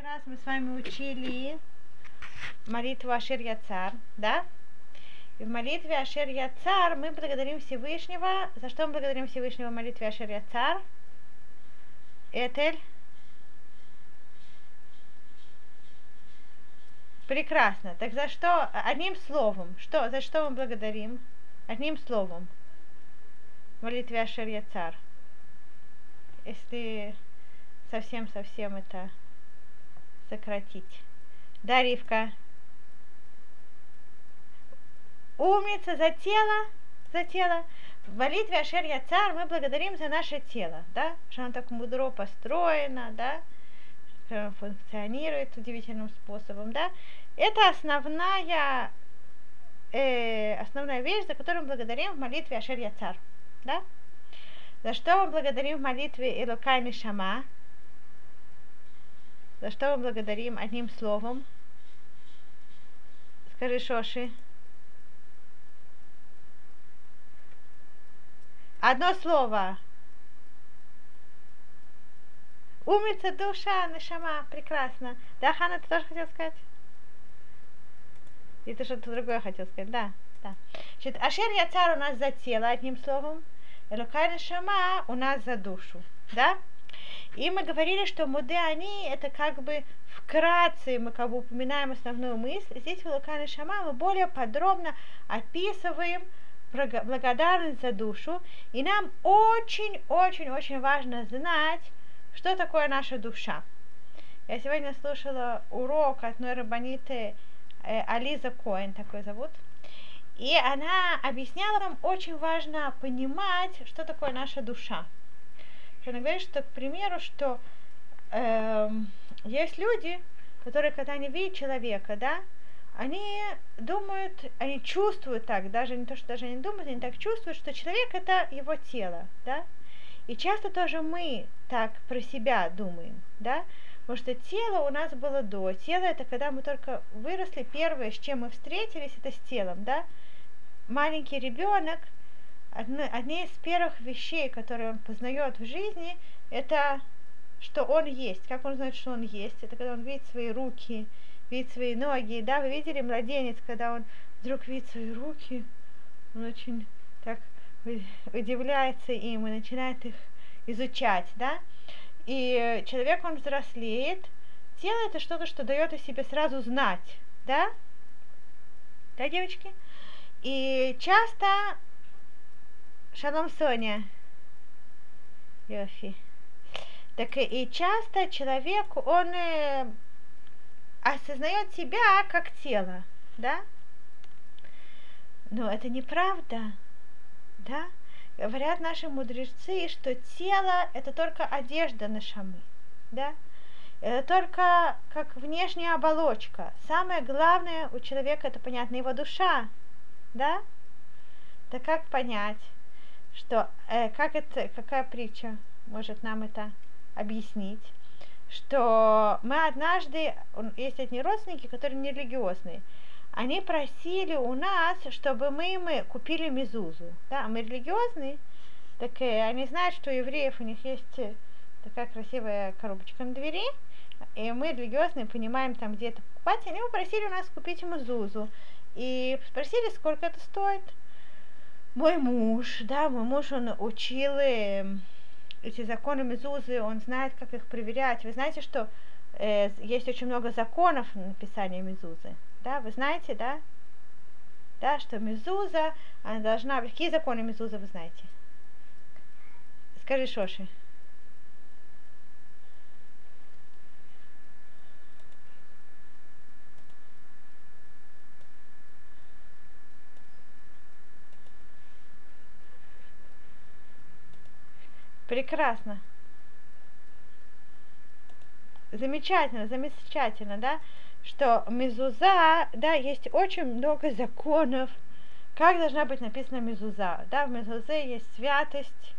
Раз мы с вами учили молитву Ашер Яцар, да? И в молитве Ашер Яцар мы благодарим Всевышнего. За что мы благодарим Всевышнего в молитве Ашер Яцар? Этель. Прекрасно. Так за что? Одним словом. За что мы благодарим? Одним словом. В молитве Ашер Яцар. Если совсем это сократить. Да, Ривка? Умница, за тело. В молитве Ашер Яцар мы благодарим за наше тело, да, что оно так мудро построено, да, что оно функционирует удивительным способом, да. Это основная вещь, за которую мы благодарим в молитве Ашер Яцар, да. За что мы благодарим в молитве Элокай Нешама? За что мы благодарим одним словом? Скажи, Шоши. Одно слово. Умница, душа, нешама. Прекрасно. Да, Хана, ты тоже хотел сказать? Или ты что-то другое хотел сказать? Да. Значит, Ашер Яцар у нас за тело, одним словом. Элокай нешама у нас за душу. Да? И мы говорили, что муды они, это как бы вкратце, мы как бы упоминаем основную мысль. Здесь в Элокай нешама мы более подробно описываем благодарность за душу, и нам очень важно знать, что такое наша душа. Я сегодня слушала урок от одной раббаниты Ализа Коэн, такой зовут, и она объясняла нам, очень важно понимать, что такое наша душа. Она говорит, что, к примеру, что есть люди, которые, когда они видят человека, да, они думают, они чувствуют так, даже не то, что даже не думают, они так чувствуют, что человек это его тело, да, и часто тоже мы так про себя думаем, да, потому что тело у нас было до, тело это когда мы только выросли, первое, с чем мы встретились, это с телом, да, маленький ребенок, одни из первых вещей, которые он познает в жизни, это что он есть, как он знает, что он есть, это когда он видит свои руки, видит свои ноги, да, вы видели младенец, когда он вдруг видит свои руки, он очень так удивляется им и начинает их изучать, да, и человек, он взрослеет, тело это что-то, что дает о себе сразу знать, да, девочки, и часто, шалом, Соня, Йофи, так и часто человек, он осознает себя как тело, да? Но это неправда, да? Говорят наши мудрецы, что тело это только одежда нешамы, да? Это только как внешняя оболочка. Самое главное у человека это, понятно, его душа, да? Так как понять, что, какая притча может нам это объяснить? Что мы однажды, есть одни родственники, которые не религиозные, они просили у нас, чтобы мы купили мезузу, да, мы религиозные, так они знают, что у евреев у них есть такая красивая коробочка на двери, и мы религиозные понимаем там где-то покупать, они попросили у нас купить мезузу, и спросили, сколько это стоит. Мой муж, он учил эти законы мезузы, он знает, как их проверять. Вы знаете, что есть очень много законов на написание мезузы, да? Вы знаете, да? Да, что мезуза, она должна... Какие законы мезузы вы знаете? Скажи, Шоши. Прекрасно. Замечательно, да, что мезуза, да, есть очень много законов, как должна быть написана мезуза, да, в мезузе есть святость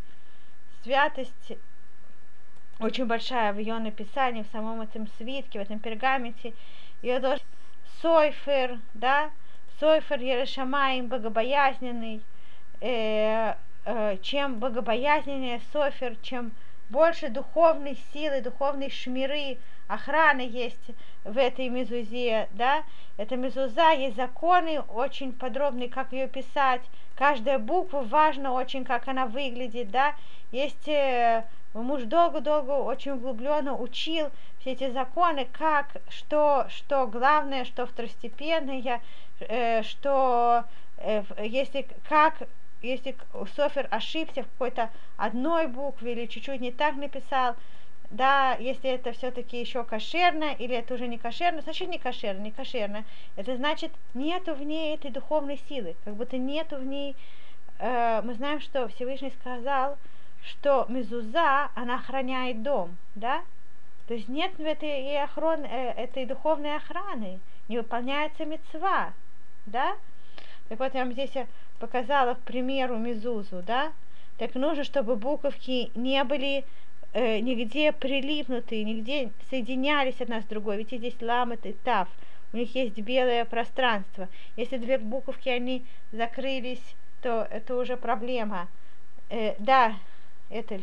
очень большая в ее написании, в самом этом свитке, в этом пергаменте, ее должен сойфер, да, сойфер Ерешамаим, богобоязненный, чем богобоязненнее софер, чем больше духовной силы, духовной шмиры, охраны есть в этой мезузе, да, это мезуза, есть законы очень подробные, как ее писать, каждая буква важно очень, как она выглядит, да, есть, муж долго-долго очень углубленно учил все эти законы, как, что главное, что второстепенное, что, если, как, если софер ошибся в какой-то одной букве или чуть-чуть не так написал, да, если это все-таки еще кошерно, или это уже не кошерно, значит не кошерно, не кошерно. Это значит, нету в ней этой духовной силы, как будто нету в ней, мы знаем, что Всевышний сказал, что мезуза, она охраняет дом, да, то есть нет в этой духовной охраны, не выполняется мицва, да, так вот я вам здесь показала к примеру мезузу, да, так нужно, чтобы буковки не были нигде прилипнутые, нигде соединялись одна с другой. Видите, здесь ламет и тав. У них есть белое пространство. Если две буковки, они закрылись, то это уже проблема. Да, Этель.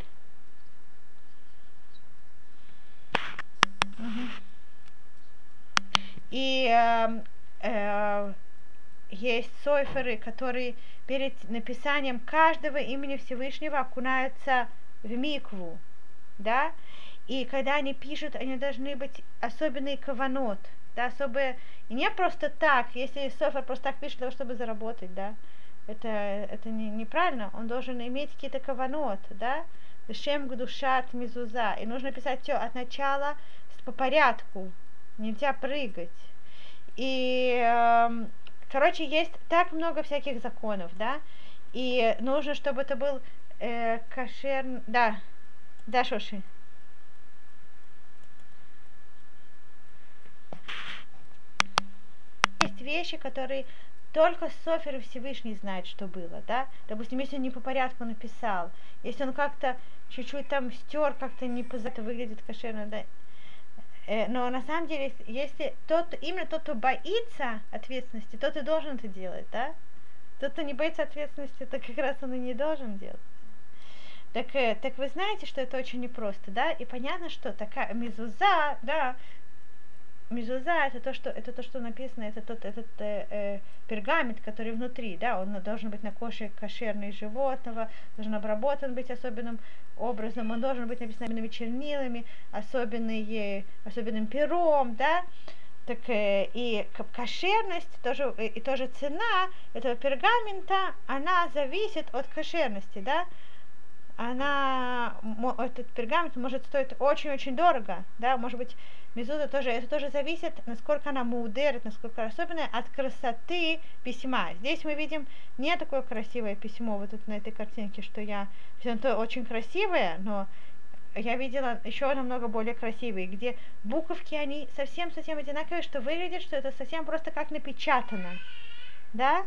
И есть соферы, которые перед написанием каждого имени Всевышнего окунаются в микву, да, и когда они пишут, они должны быть особенный каванот, да, особые, и не просто так, если софер просто так пишет, для того, чтобы заработать, да, это неправильно, он должен иметь какие-то каванот, да, шем гдушат мизуза, и нужно писать все от начала по порядку, нельзя прыгать, и, короче, есть так много всяких законов, да, и нужно, чтобы это был кошер, да, Шоши. Есть вещи, которые только софер и Всевышний знает, что было, да. Допустим, если он не по порядку написал, если он как-то чуть-чуть там стер, как-то не по это выглядит кошерно, да. Но на самом деле, если именно тот, кто боится ответственности, тот и должен это делать, да. Тот, кто не боится ответственности, то как раз он и не должен делать. Так вы знаете, что это очень непросто, да? И понятно, что такая мезуза, да, мезуза это то, что написано, это этот пергамент, который внутри, да, он должен быть на коже кошерный животного, должен обработан быть особенным образом, он должен быть написан особенными чернилами, особенным пером, да. Так и кошерность, тоже цена этого пергамента, она зависит от кошерности, да. Этот пергамент может стоить очень-очень дорого, да, может быть, мезуза тоже, это тоже зависит, насколько она муудерит, насколько особенная, от красоты письма. Здесь мы видим не такое красивое письмо, вот тут на этой картинке, это очень красивое, но я видела еще намного более красивые, где буковки, они совсем-совсем одинаковые, что выглядит, что это совсем просто как напечатано, да,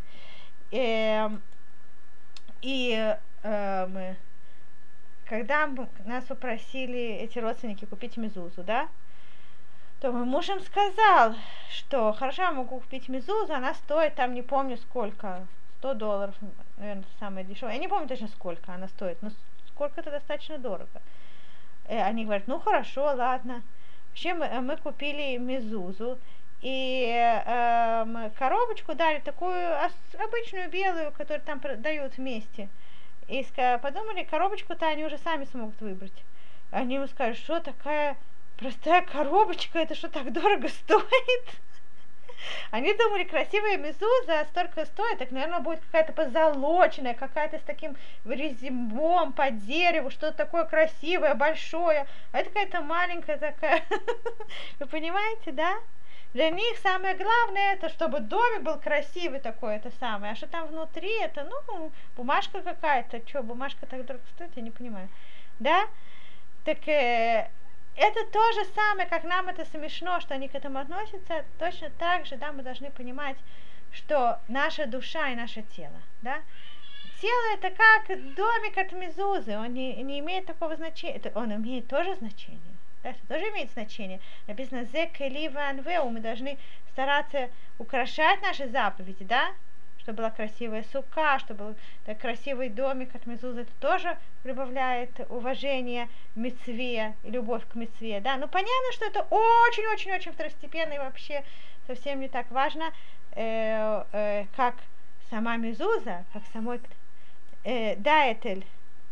когда нас попросили эти родственники купить мезузу, да, то мой муж им сказал, что хорошо, я могу купить мезузу, она стоит там, не помню сколько, $100, наверное, самое дешевое. Я не помню точно сколько она стоит, но сколько-то достаточно дорого. Они говорят, ну хорошо, ладно. Вообще мы купили мезузу, и коробочку дали такую обычную белую, которую там продают вместе. И подумали, коробочку-то они уже сами смогут выбрать. Они ему скажут, что такая простая коробочка, это что так дорого стоит? Они думали, красивая мезуза столько стоит, так, наверное, будет какая-то позолоченная, какая-то с таким резьбом по дереву, что-то такое красивое, большое. А это какая-то маленькая такая. Вы понимаете, да? Для них самое главное, это чтобы домик был красивый такой, это самое. А что там внутри, это, бумажка какая-то. Что, бумажка так дорого стоит, я не понимаю. Да? Так это то же самое, как нам это смешно, что они к этому относятся. Точно так же, да, мы должны понимать, что наша душа и наше тело, да. Тело это как домик от мезузы, он не имеет такого значения, он имеет тоже значение. Да, это тоже имеет значение. Написано «Зе кели ванвеу», мы должны стараться украшать наши заповеди, да, чтобы была красивая сука, чтобы был так красивый домик от мезузы, это тоже прибавляет уважение мицве и любовь к мицве, да, ну понятно, что это очень-очень-очень второстепенно и вообще совсем не так важно, как сама мезуза, как самой даэтель.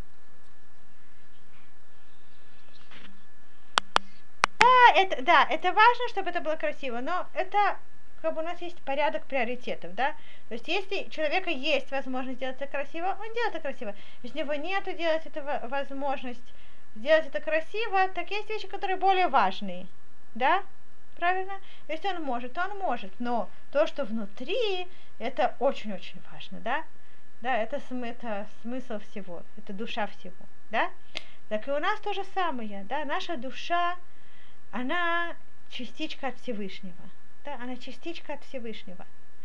Да, это важно, чтобы это было красиво, но это как бы у нас есть порядок приоритетов, да. То есть если у человека есть возможность сделать это красиво, он делает это красиво. Если у него нету делать это возможность сделать это красиво, так есть вещи, которые более важные, да, правильно? Если он может, то он может, но то, что внутри, это очень-очень важно, да. Да, это смысл всего, это душа всего, да. Так и у нас то же самое, да, наша душа, она частичка от Всевышнего. Да, она частичка от Всевышнего.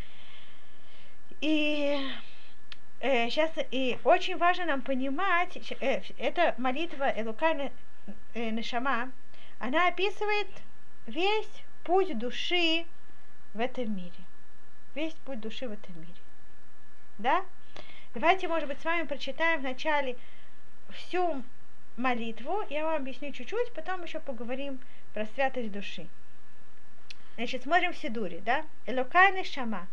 И сейчас и очень важно нам понимать, эта молитва Элукай Нешама, она описывает весь путь души в этом мире. Весь путь души в этом мире. Да? Давайте, может быть, с вами прочитаем вначале всю молитву. Я вам объясню чуть-чуть, потом еще поговорим про святость души. Значит, смотрим в Сидуре, да? Элокай нешама.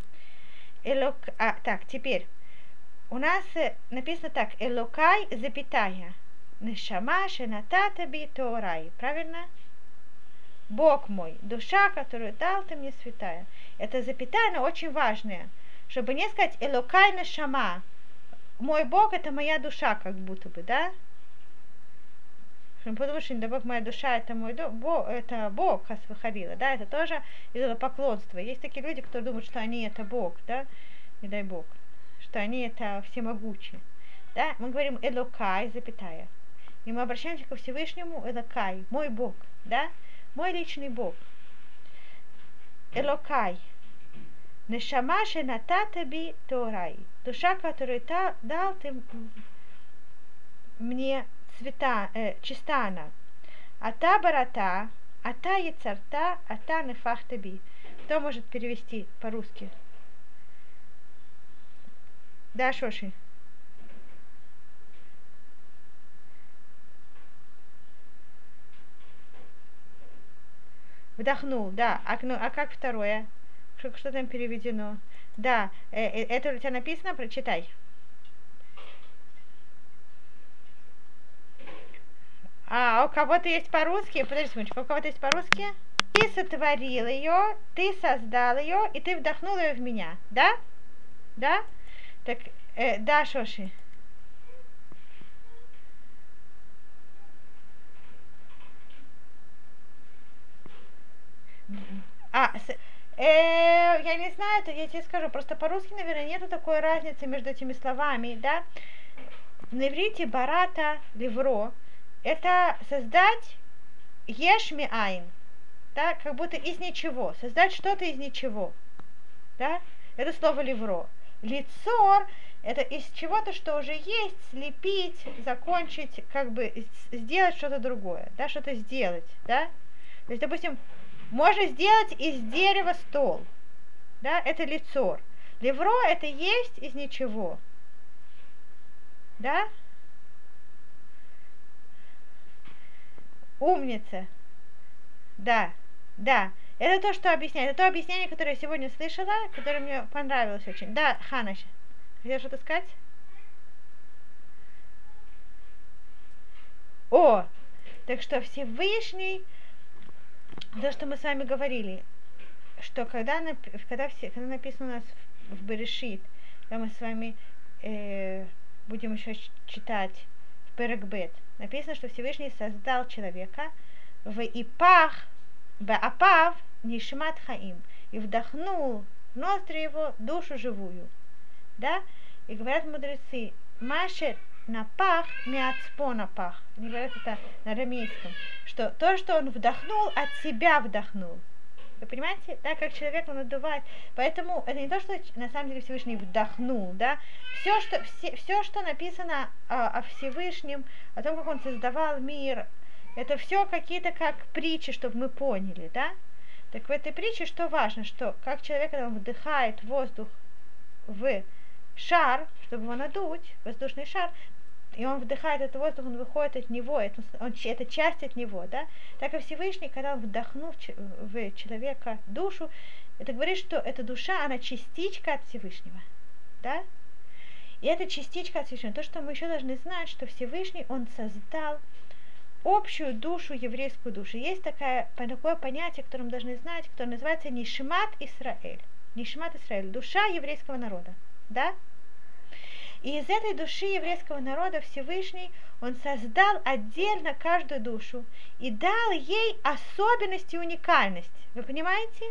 Так, теперь. У нас написано так. Элокай, запятая. Нешама шенатата би тоорай. Правильно? Бог мой, душа, которую дал ты мне, святая. Это запятая, но очень важная. Чтобы не сказать Элокай нешама. Мой Бог, это моя душа, как будто бы, да? Потому что, да, Бог, моя душа, это мой Бог, это Бог, Хасвахарила, да, это тоже идолопоклонство. Есть такие люди, которые думают, что они это Бог, да, не дай Бог, что они это всемогучие, да, мы говорим Элокай, запятая, и мы обращаемся ко Всевышнему Элокай, мой Бог, да, мой личный Бог, Элокай, нешама шенатата би тоорай, душа, которую дал ты мне, чиста она. Ата барата, ата яцарта, ата нефахта би. Кто может перевести по-русски? Да, Шоши. Вдохнул, да. А как второе? Что там переведено? Да, это у тебя написано, прочитай. А у кого-то есть по-русски? Подожди секундочку, у кого-то есть по-русски? Ты сотворил ее, ты создал ее, и ты вдохнул ее в меня, да? Да? Так, да, Шоши. Я не знаю, это я тебе скажу, просто по-русски, наверное, нету такой разницы между этими словами, да? На иврите барата, ливро, это создать ешми айн, да, как будто из ничего, создать что-то из ничего, да, это слово ливро. Лицор — это из чего-то, что уже есть, слепить, закончить, как бы сделать что-то другое, да, что-то сделать, да. То есть, допустим, можно сделать из дерева стол, да, это лицор. Ливро — это есть из ничего, да. Умница. Да, да. Это то, что объясняет. Это то объяснение, которое я сегодня слышала, которое мне понравилось очень. Да, Хана, хотела что-то сказать? О, так что Всевышний, то, что мы с вами говорили, что когда написано у нас в Берешит, когда мы с вами будем еще читать в Перекбет, написано, что Всевышний создал человека в Ипах, Баапав, Нишмат Хаим, и вдохнул в ноздри его душу живую. Да? И говорят мудрецы, Машет напах, миацпо напах. Они говорят это на арамейском, что то, что он вдохнул, от себя вдохнул. Вы понимаете, да, как человек он надувает. Поэтому это не то, что на самом деле Всевышний вдохнул, да. Все, что написано о Всевышнем, о том, как он создавал мир, это все какие-то как притчи, чтобы мы поняли, да. Так в этой притче что важно, что как человек, когда он вдыхает воздух в шар, чтобы его надуть, воздушный шар, и он вдыхает этот воздух, он выходит от него, это часть от него, да? Так и Всевышний, когда он вдохнул в человека душу, это говорит, что эта душа, она частичка от Всевышнего, да? И эта частичка от Всевышнего, то, что мы еще должны знать, что Всевышний, он создал общую душу, еврейскую душу. Есть такое понятие, которое мы должны знать, которое называется Нишмат Исраэль. Нишмат Исраэль, душа еврейского народа, да? И из этой души еврейского народа Всевышний, он создал отдельно каждую душу и дал ей особенность и уникальность. Вы понимаете?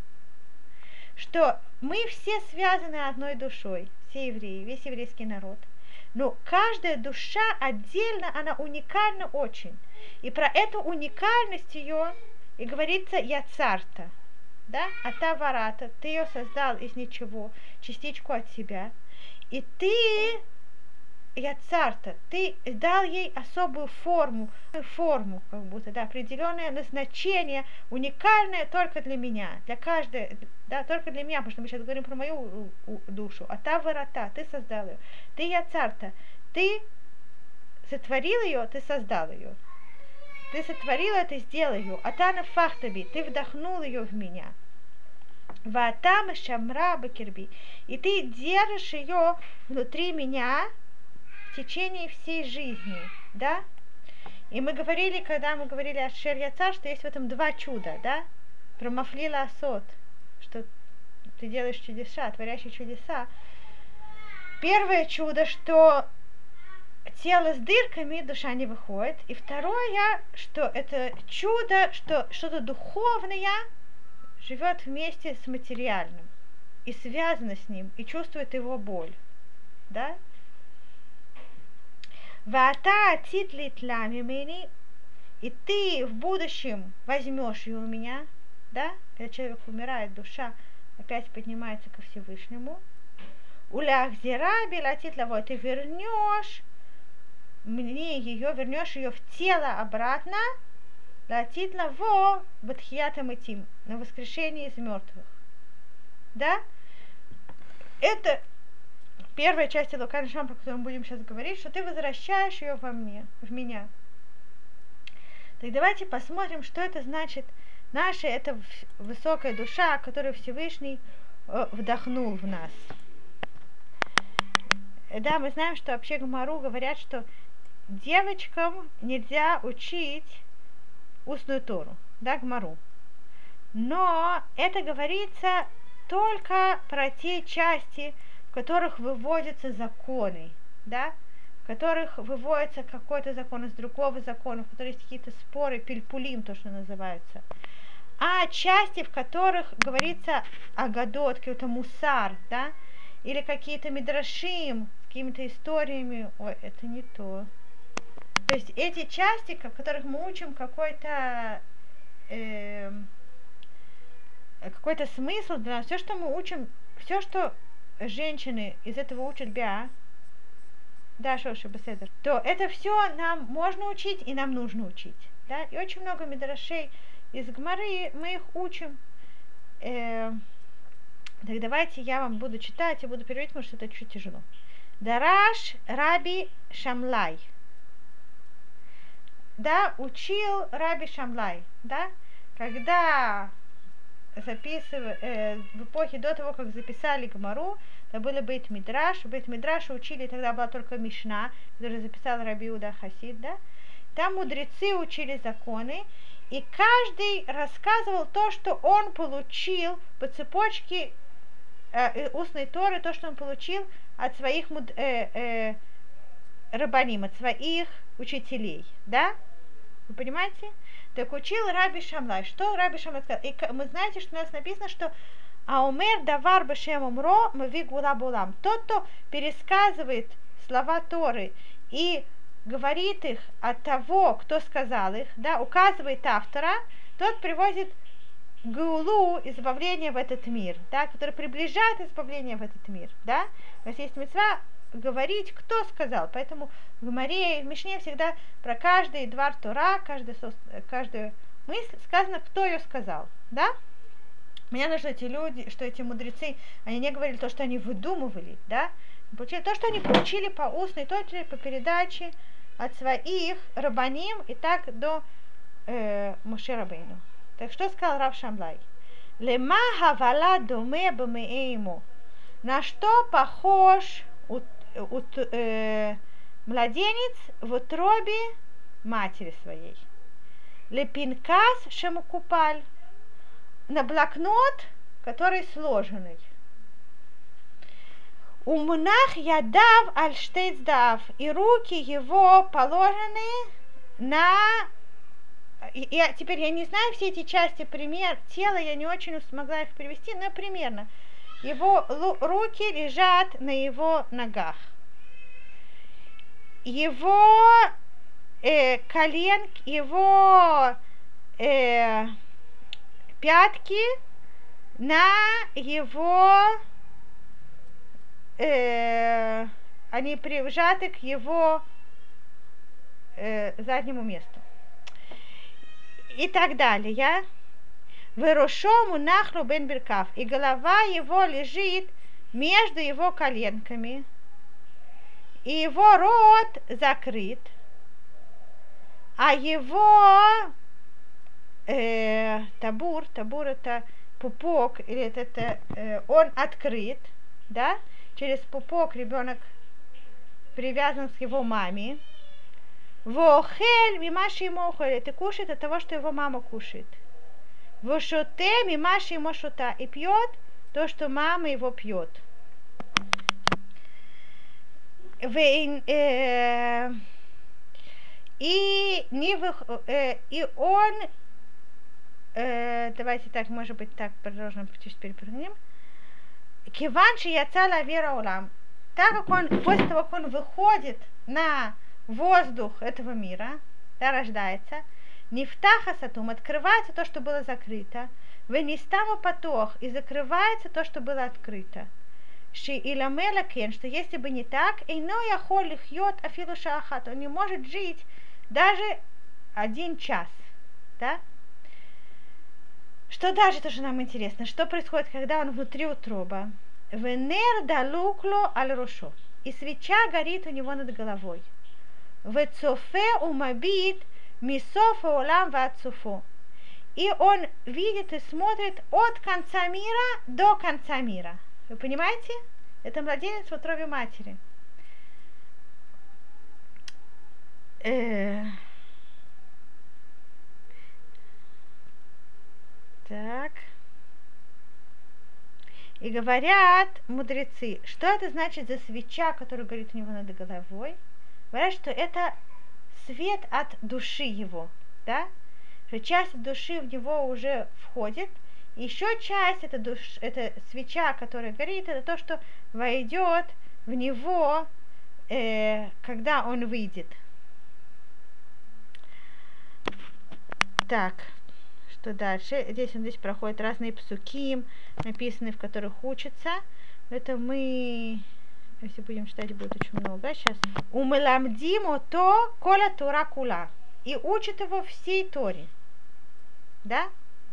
Что мы все связаны одной душой, все евреи, весь еврейский народ. Но каждая душа отдельно, она уникальна очень. И про эту уникальность ее и говорится Яцарта, да? Ата варата, ты ее создал из ничего, частичку от себя. И ты, Яцарта, ты дал ей особую форму, как будто, да, определенное назначение, уникальное только для меня, для каждой, да, только для меня, потому что мы сейчас говорим про мою душу. Ата варата, ты создал ее. Ты, Яцарта, ты сотворил ее, ты создал ее. Ты сотворил это, сделал ее. Ата нафахтаби, ты вдохнул ее в меня. Ваатам шамра бакирби. И ты держишь ее внутри меня в течение всей жизни, да? И мы говорили, когда мы говорили о Шер Яцар, что есть в этом два чуда, да? Про Мафлила Асот, что ты делаешь чудеса, творящие чудеса. Первое чудо, что тело с дырками, душа не выходит. И второе, что это чудо, что что-то духовное живет вместе с материальным и связано с ним, и чувствует его боль. Да? Ваата атит мимени, и ты в будущем возьмешь ее у меня, да? Когда человек умирает, душа опять поднимается ко Всевышнему. Улях белатит лаво, ты вернешь мне ее, вернешь ее в тело обратно, латит лаво батхиятам этим, на воскрешение из мертвых. Да? Это первая часть Элокан Шам, про которую мы будем сейчас говорить, что ты возвращаешь ее во мне, в меня. Так давайте посмотрим, что это значит. Наша это высокая душа, которую Всевышний вдохнул в нас. Да, мы знаем, что вообще Гмару говорят, что девочкам нельзя учить устную Тору, да, Гмару. Но это говорится только про те части, в которых выводятся законы, да, в которых выводится какой-то закон из другого закона, в которых есть какие-то споры, пильпулим, то, что называется. А части, в которых говорится о гадот, какой-то мусар, да, или какие-то мидрашим с какими-то историями, ой, это не то. То есть эти части, в которых мы учим какой-то смысл для нас, все, что мы учим, все, что женщины из этого учат биа, да, Шоши Беседер, то это все нам можно учить и нам нужно учить. Да? И очень много мидрашей из Гмары, мы их учим. Так давайте я вам буду читать, я буду переводить, потому что это чуть тяжело. Дараш Раби Шамлай. Да, учил Раби Шамлай, да, когда в эпохе до того, как записали Гмару, это было Бейт Мидраш. В Бейт Мидраше учили, тогда была только Мишна, которую записал Раби Иуда Хасид, да. Там мудрецы учили законы, и каждый рассказывал то, что он получил по цепочке устной Торы, то, что он получил от своих рабаним, от своих учителей, да? Вы понимаете? Так учил Раби Шамлай. Что Раби Шамлай сказал? И мы знаете, что у нас написано, что Аумер давар бешем умро мви гула булам. Тот, кто пересказывает слова Торы и говорит их от того, кто сказал их, да, указывает автора, тот приводит гулу, избавление в этот мир, да, который приближает избавление в этот мир, да. То есть есть мицва говорить, кто сказал. Поэтому в Гмаре и в Мишне всегда про каждый двар Тора, каждую мысль сказано, кто ее сказал, да? Понятно, что эти люди, что эти мудрецы, они не говорили то, что они выдумывали, да? Получили то, что они получили по устной точке, по передаче от своих рабаним и так до Моше Рабейну. Так что сказал Рав Шамлай? Лема хавала доме бамеему. На что похож младенец в утробе матери своей? Лепинкас шемукупаль. На блокнот, который сложенный. Умнах ядав альштейцдав. И руки его положены на... Теперь я не знаю все эти части, пример тела, я не очень смогла их привести, но примерно. Его руки лежат на его ногах. Его коленки, его пятки на его, они прижаты к его заднему месту. И так далее. Вырушому нахру бен биркав. И голова его лежит между его коленками. И его рот закрыт. А его табур это пупок, или это он открыт, да? Через пупок ребенок привязан к его маме. Вохель мимаши ему охель, и кушает от того, что его мама кушает. Вошоте мимаши ему шота, и пьет то, что мама его пьет. И он, давайте так, может быть, так продолжим, чуть перепрыгнем. Киванши яцала вера улам, так как он, после того, как он выходит на воздух этого мира, да, рождается, нефтаха сатум, открывается то, что было закрыто, венистама потох, и закрывается то, что было открыто. Ши иламела кен, что если бы не так, эйно яхол лихьот афилу шаахат, он не может жить даже 1 час, да? Что даже тоже нам интересно, что происходит, когда он внутри утроба. Венер далукло аль рошо, и свеча горит у него над головой. Вецофе умабит мисофа улам вацуфо. И он видит и смотрит от конца мира до конца мира. Вы понимаете? Это младенец в утробе матери. Так. И говорят мудрецы, что это значит за свеча, которая горит у него над головой? Говорят, что это свет от души его, да? Что часть души в него уже входит, и еще часть, это свеча, которая горит, это то, что войдет в него, когда он выйдет. Так, что дальше? Здесь проходят разные псуким, написанные, в которых учатся. Это мы, если будем читать, будет очень много. Сейчас. Умеламдимо то кола тура кула. И учат его всей Торе. Да?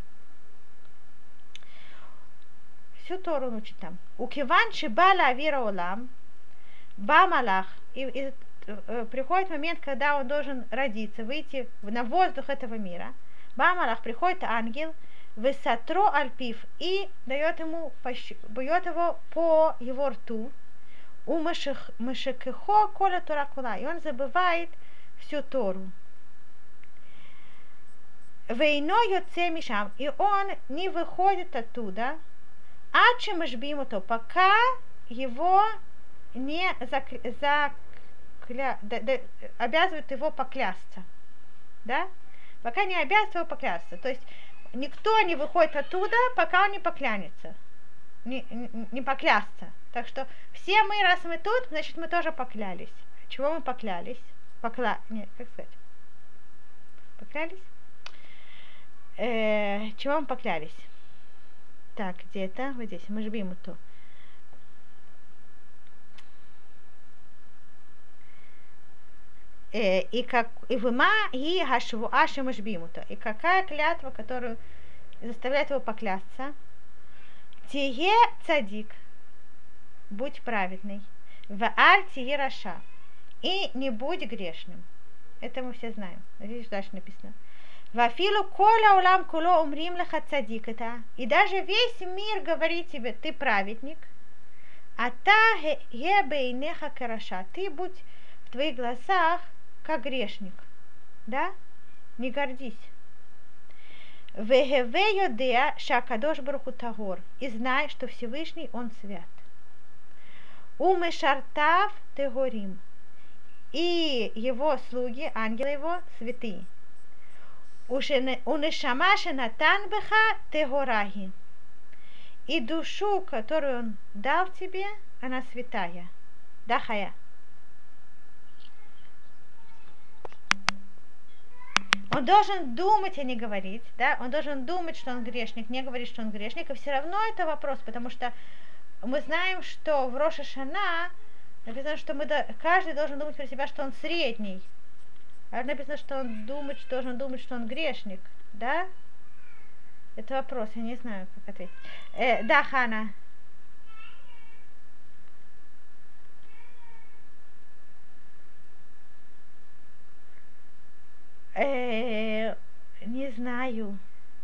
Всю Тору он учит там. У киван шибала авира олам, ба малах. И приходит момент, когда он должен родиться, выйти на воздух этого мира. Ба малах, приходит ангел, высотро альпив, и дает ему, бьет его по его рту. У мышекехо кола тура кула. И он забывает всю Тору. Вейно йоце мишам. И он не выходит оттуда. А чем мы жбим это, пока его не обязывают его поклясться, да? Пока не обязывают его поклясться. То есть никто не выходит оттуда, пока он не поклянется, не поклясться. Так что все мы, раз мы тут, значит мы тоже поклялись. Чего мы поклялись? Нет, как сказать? Поклялись? Чего мы поклялись? Так, где-то, вот здесь, мы жбим это. И выма и хашву аши мы жбим это. И какая клятва, которую заставляет его поклясться? Тие цадик, будь праведный. Вааль тие раша, и не будь грешным. Это мы все знаем. Здесь дальше написано. Вафилу коля улам куло умрим леха цадик это. И даже весь мир говорит тебе, ты праведник. А та гебейнеха караша. Ты будь в твоих глазах как грешник. Да? Не гордись. Вегеве йодеа шакадош баруху тагор. И знай, что Всевышний он свят. Умешартав тегорим. И его слуги, ангелы его, святые. Унешама шенатан беха тегораги. И душу, которую он дал тебе, она святая. Дахая. Он должен думать, а не говорить, да? Он должен думать, что он грешник, не говорить, что он грешник, и все равно это вопрос, потому что мы знаем, что в Рош ха-Шана написано, что каждый должен думать про себя, что он средний. А написано, что он должен думать, что он грешник, да? Это вопрос, я не знаю, как ответить. Да, Хана. Не знаю.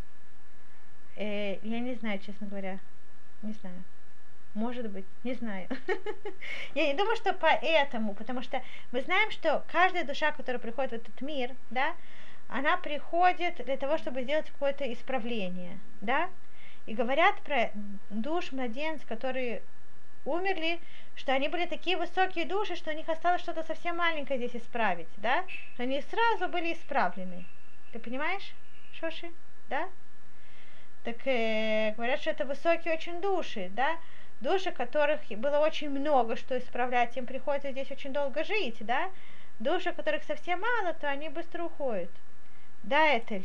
Я не знаю, честно говоря. Не знаю. Может быть, не знаю. Я не думаю, что поэтому, потому что мы знаем, что каждая душа, которая приходит в этот мир, да, она приходит для того, чтобы сделать какое-то исправление, да, и говорят про душ младенцев, которые умерли, что они были такие высокие души, что у них осталось что-то совсем маленькое здесь исправить, да, что они сразу были исправлены. Ты понимаешь, Шоши, да? Так говорят, что это высокие очень души, да, души, которых было очень много, что исправлять, им приходится здесь очень долго жить, да, души, которых совсем мало, то они быстро уходят. Да, Этель?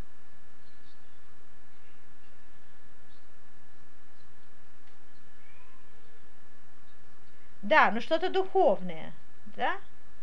Да, но что-то духовное, да?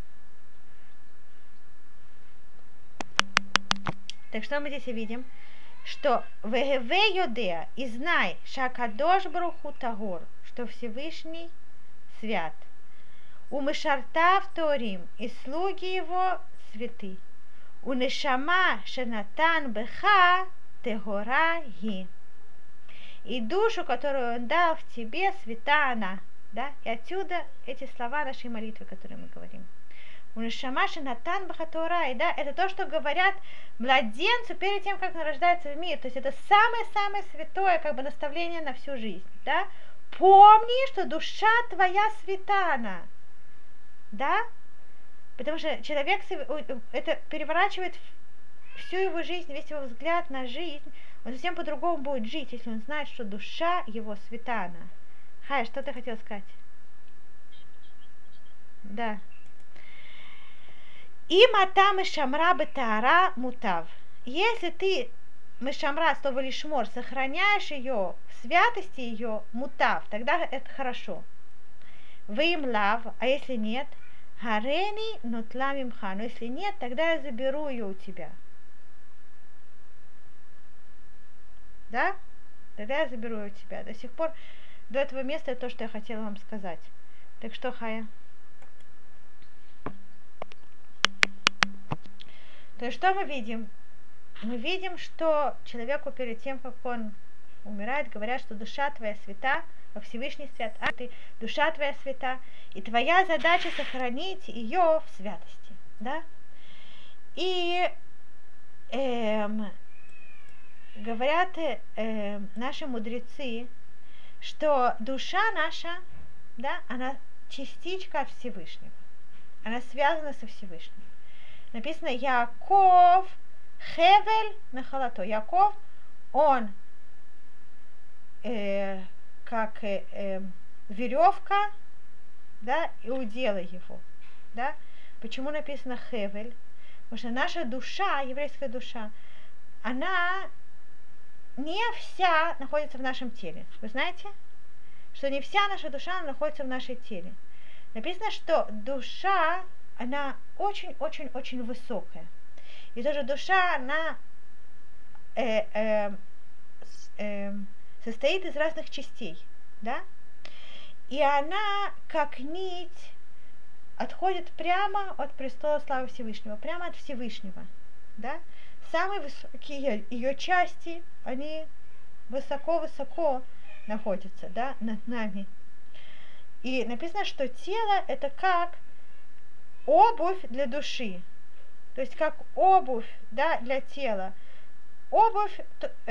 Так что мы здесь и видим? Что вегеве йодеа, и знай, шакадош баруху тагор, что Всевышний свят. У мешартав торим, и слуги его святы. У нешама шенатан беха тегора ги. И душу, которую он дал в тебе, свята она. Да? И отсюда эти слова нашей молитвы, которые мы говорим. У нешама шенатан беха тегора, да? Это то, что говорят младенцу перед тем, как он рождается в мир. То есть это самое-самое святое, как бы наставление на всю жизнь. Да? Помни, что душа твоя святана. Да? Потому что человек это переворачивает всю его жизнь, весь его взгляд на жизнь. Он совсем по-другому будет жить, если он знает, что душа его святана. Хай, что ты хотел сказать? Да. И мата мешамра бетаара мутав. Если ты мешамра, слово лишмор, сохраняешь ее в святости ее, мутав, тогда это хорошо. Вы им лав, а если нет, гарени нутла мимха. Но если нет, тогда я заберу ее у тебя. Да? Тогда я заберу ее у тебя. До сих пор, до этого места, это то, что я хотела вам сказать. Так что, Хая? То есть что мы видим? Мы видим, что человеку перед тем, как он умирает, говорят, что душа твоя свята, как Всевышний свят, а ты, душа твоя свята, и твоя задача сохранить ее в святости. Да? И говорят наши мудрецы, что душа наша, да, она частичка от Всевышнего. Она связана со Всевышним. Написано Яков Хевель Нахалато. Яков, он как веревка, да, и удела его. Да? Почему написано Хевель? Потому что наша душа, еврейская душа, она не вся находится в нашем теле. Вы знаете, что не вся наша душа находится в нашем теле. Написано, что душа, она очень-очень-очень высокая. И тоже душа, она состоит из разных частей, да? И она, как нить, отходит прямо от престола славы Всевышнего, прямо от Всевышнего, да? Самые высокие ее части, они высоко-высоко находятся, да, над нами. И написано, что тело это как обувь для души, то есть как обувь, да, для тела. Обувь,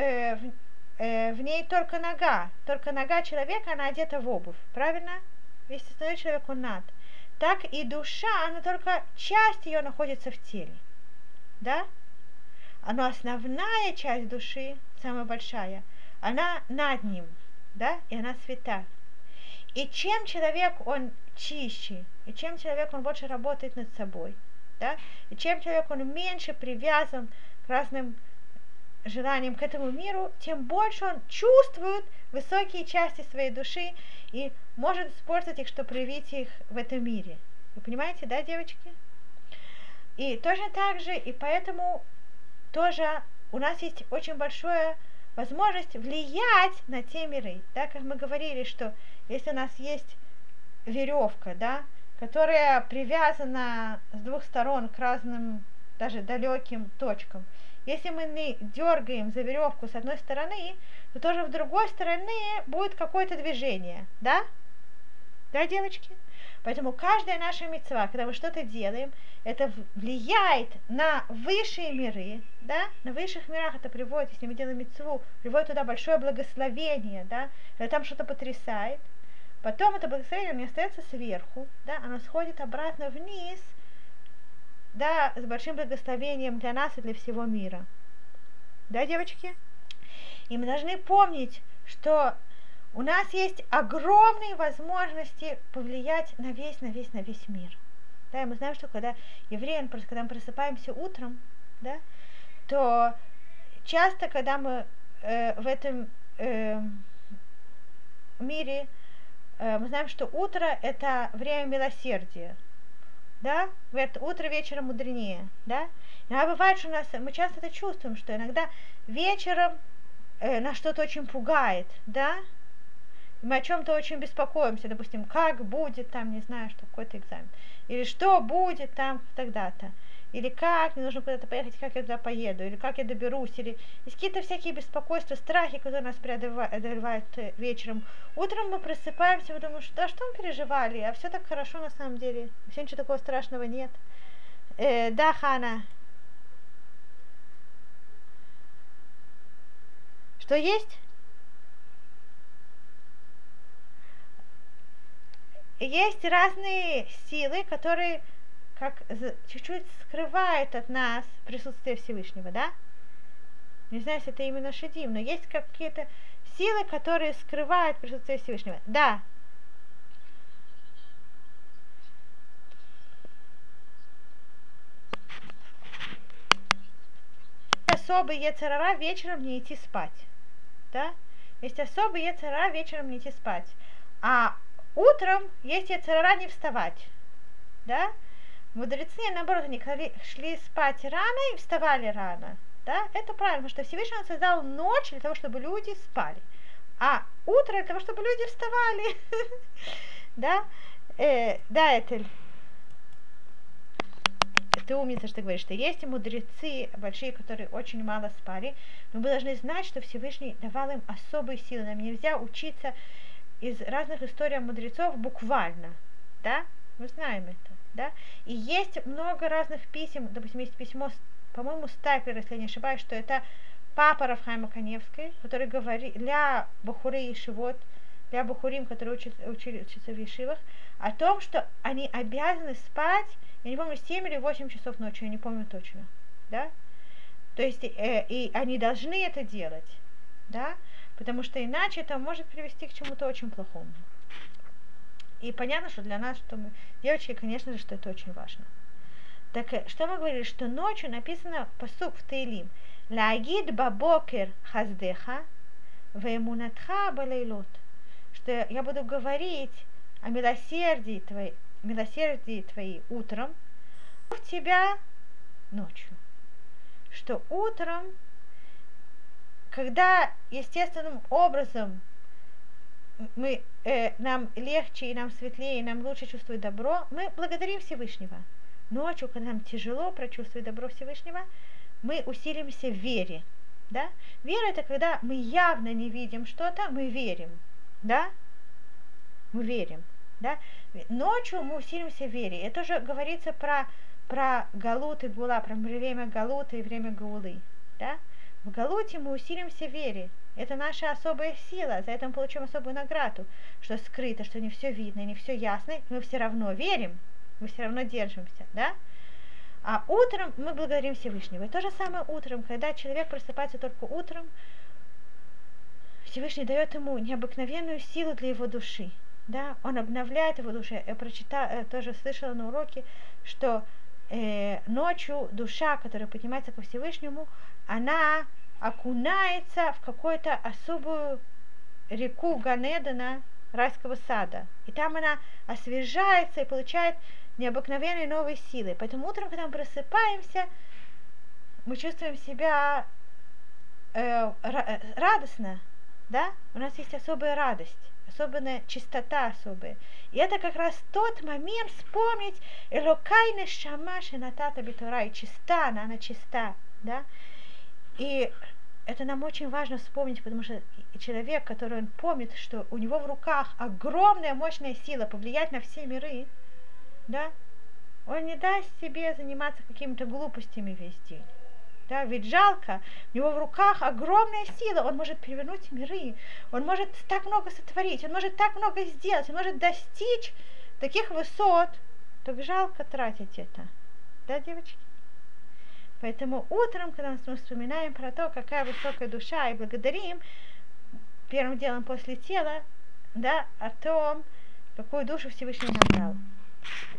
в ней только нога человека, она одета в обувь, правильно? Весь остальной человек, он над. Так и душа, она только часть ее находится в теле, да? Но основная часть души, самая большая, она над ним, да, и она свята. И чем человек, он чище, и чем человек, он больше работает над собой, да, и чем человек, он меньше привязан к разным желаниям, к этому миру, тем больше он чувствует высокие части своей души и может использовать их, чтобы проявить их в этом мире. Вы понимаете, да, девочки? И точно так же, и поэтому тоже у нас есть очень большая возможность влиять на те миры, да, как мы говорили, что если у нас есть веревка, да, которая привязана с двух сторон к разным, даже далеким точкам, если мы не дергаем за веревку с одной стороны, то тоже в другой стороны будет какое-то движение, да? Да, девочки? Поэтому каждая наша мицва, когда мы что-то делаем, это влияет на высшие миры, да? На высших мирах это приводит, если мы делаем мицву, приводит туда большое благословение, да? Когда там что-то потрясает. Потом это благословение не остается сверху, да? Оно сходит обратно вниз, да, с большим благословением для нас и для всего мира. Да, девочки? И мы должны помнить, что у нас есть огромные возможности повлиять на весь мир. Да, и мы знаем, что когда евреи, когда мы просыпаемся утром, да, то часто, когда мы в этом мире, мы знаем, что утро это время милосердия. Да, говорят, утро вечером мудренее, да. Иногда бывает, что мы часто это чувствуем, что иногда вечером нас что-то очень пугает, да, и мы о чем-то очень беспокоимся, допустим, как будет там, не знаю, что какой-то экзамен, или что будет там тогда-то, или как, мне нужно куда-то поехать, как я туда поеду, или как я доберусь, или есть какие-то всякие беспокойства, страхи, которые нас преодолевают вечером. Утром мы просыпаемся, мы думаем, что мы переживали, а все так хорошо на самом деле, все ничего такого страшного нет. Да, Хана. Что есть? Есть разные силы, которые как чуть-чуть скрывают от нас присутствие Всевышнего, да? Не знаю, если это именно шедим, но есть какие-то силы, которые скрывают присутствие Всевышнего. Да. Особый йецер ара вечером не идти спать. Да? Есть особый йецер ара вечером не идти спать. А утром есть йецер ара не вставать. Да? Мудрецы, наоборот, они шли спать рано и вставали рано. Да? Это правильно, потому что Всевышний создал ночь для того, чтобы люди спали. А утро для того, чтобы люди вставали. Да? Да, Этель. Ты умница, что ты говоришь, что есть и мудрецы большие, которые очень мало спали, но мы должны знать, что Всевышний давал им особые силы. Нам нельзя учиться из разных историй мудрецов буквально, да, мы знаем это, да, и есть много разных писем, допустим, есть письмо, по-моему, Стайплера, если я не ошибаюсь, что это папа Рафхайма Каневской, который говорит для бахуры и шивот, для бахурим, которые учатся в ешивах, о том, что они обязаны спать, я не помню, 7 или 8 часов ночи, я не помню точно, да, то есть, и они должны это делать, да, потому что иначе это может привести к чему-то очень плохому. И понятно, что для нас, что мы, девочки, конечно же, что это очень важно. Так, что мы говорили, что ночью написано пасук в Теилим, «Лагид бабокер хаздеха, веэмунатха балейлот», что я буду говорить о милосердии твоей утром, в тебя ночью. Что утром, когда естественным образом нам легче, и нам светлее, и нам лучше чувствовать добро, мы благодарим Всевышнего. Ночью, когда нам тяжело прочувствовать добро Всевышнего, мы усилимся в вере. Да? Вера — это когда мы явно не видим что-то, мы верим. Да? Мы верим. Да? Ночью мы усилимся в вере. Это же говорится про галут и гула, про время галута и время гулы. Да? В галуте мы усилимся в вере. Это наша особая сила, за это мы получим особую награду, что скрыто, что не все видно, не все ясно, мы все равно верим, мы все равно держимся, да? А утром мы благодарим Всевышнего. И то же самое утром, когда человек просыпается только утром, Всевышний дает ему необыкновенную силу для его души, да? Он обновляет его душу. Я прочитала, тоже слышала на уроке, что ночью душа, которая поднимается ко Всевышнему, она окунается в какую-то особую реку Ганедана, райского сада. И там она освежается и получает необыкновенные новые силы. Поэтому утром, когда мы просыпаемся, мы чувствуем себя радостно, да? У нас есть особая радость, особенная чистота особая. И это как раз тот момент вспомнить Элокай нешама шенатата битура, и чиста, она чиста, да? И это нам очень важно вспомнить, потому что человек, который он помнит, что у него в руках огромная мощная сила повлиять на все миры, да, он не даст себе заниматься какими-то глупостями весь день. Да, ведь жалко, у него в руках огромная сила, он может перевернуть миры, он может так много сотворить, он может так много сделать, он может достичь таких высот, так жалко тратить это. Да, девочки? Поэтому утром, когда мы вспоминаем про то, какая высокая душа, и благодарим, первым делом после тела, да, о том, какую душу Всевышний нам дал.